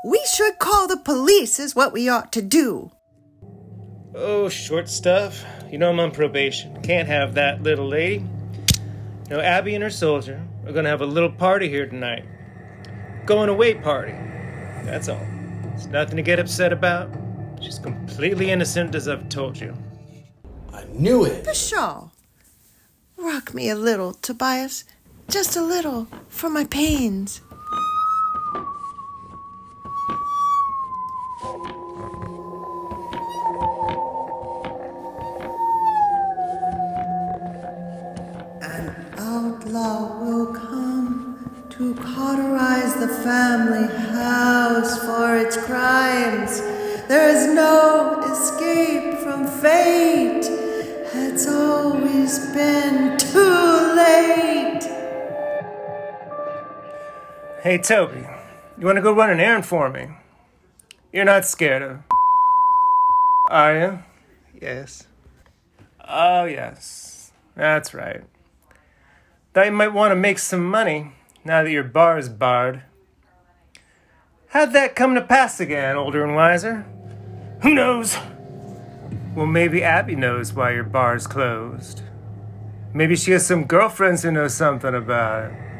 We should call the police is what we ought to do. Oh, short stuff. You know I'm on probation. Can't have that, little lady. You know, Abby and her soldier are going to have a little party here tonight. Going away party. That's all. It's nothing to get upset about. She's completely innocent, as I've told you. I knew it. Pshaw. Rock me a little, Tobias. Just a little, for my pains. An outlaw will come to cauterize the family house for its crimes. There is no escape from fate. It's always been too late. Hey, Toby, you want to go run an errand for me? You're not scared of... Are you? Yes. Oh, yes. That's right. Thought you might want to make some money now that your bar is barred. How'd that come to pass again, older and wiser? Who knows? Well, maybe Abby knows why your bar's closed. Maybe she has some girlfriends who know something about it.